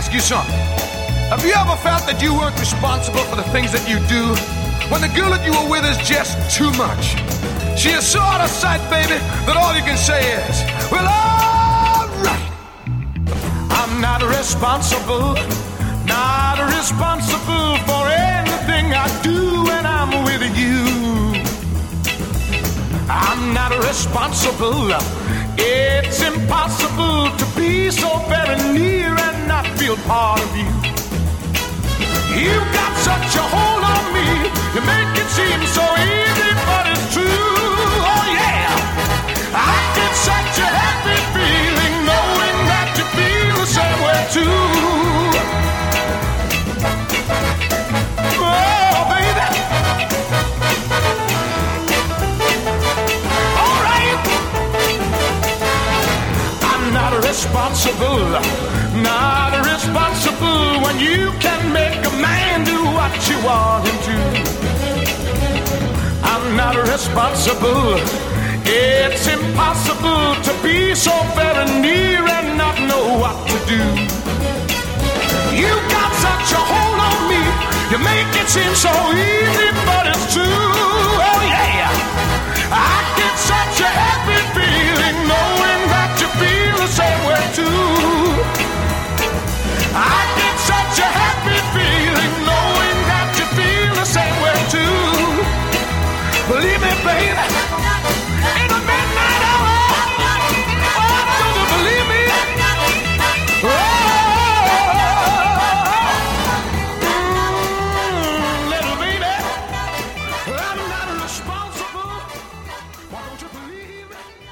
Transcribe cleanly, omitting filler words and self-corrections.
ask you something. Have you ever felt that you weren't responsible for the things that you do? When the girl that you were with is just too much. She is so out of sight, baby, that all you can say is, well, all right. I'm not responsible for anything I do when I'm with you. I'm not responsible. It's impossible to be so very near and not feel part of you. You've got such a hold on me, you make it seem so easy, but it's true. Oh yeah, I get such a happy feeling knowing that you feel the same way too. Oh baby, all right. I'm not responsible when you can make a man do what you want him to. I'm not responsible. It's impossible to be so very near and not know what to do. You got such a hold on me, you make it seem so easy, but it's true. Oh yeah, I get such a happy feeling knowing that you feel the same way too. I get such a happy feeling knowing that you feel the same way too. Believe me, baby, in the midnight hour, oh, don't you believe me? Little baby, I'm not responsible. Why don't you believe me?